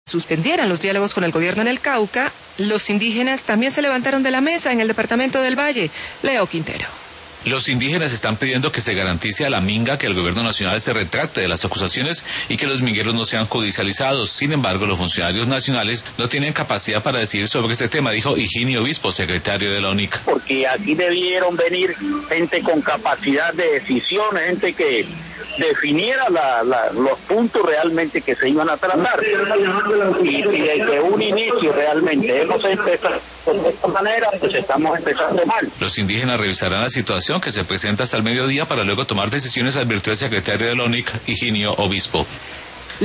suspendieran los diálogos con el gobierno en el Cauca, los indígenas también se levantaron de la mesa en el departamento del Valle. Leo Quintero. Los indígenas están pidiendo que se garantice a la minga que el gobierno nacional se retracte de las acusaciones y que los mingueros no sean judicializados. Sin embargo, los funcionarios nacionales no tienen capacidad para decidir sobre este tema, dijo Higinio Obispo, secretario de la UNIC. Porque aquí debieron venir gente con capacidad de decisión, gente que definiera los puntos realmente que se iban a tratar. Y desde un inicio realmente hemos empezado de esta manera, pues estamos empezando mal. Los indígenas revisarán la situación que se presenta hasta el mediodía para luego tomar decisiones, advirtió el secretario de la UNIC, Higinio Obispo.